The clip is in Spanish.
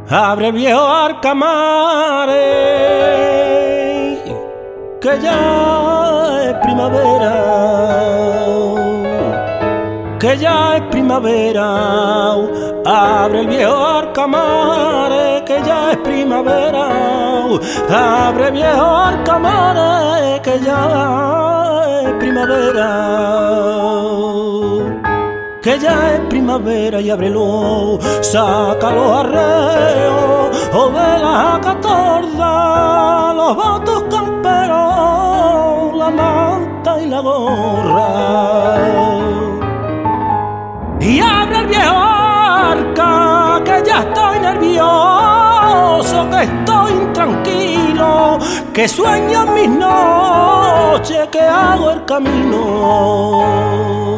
Abre el viejo Arcamare, que ya es primavera, que ya es primavera. Abre el viejo Arcamare, que ya es primavera. Abre el viejo Arcamare, que ya es primavera, que ya es primavera. Y ábrelo, saca los arreos o de la catorda, los botos camperos, la manta y la gorra. Y abre el viejo Arca, que ya estoy nervioso, que estoy intranquilo, que sueño en mis noches, que hago el camino.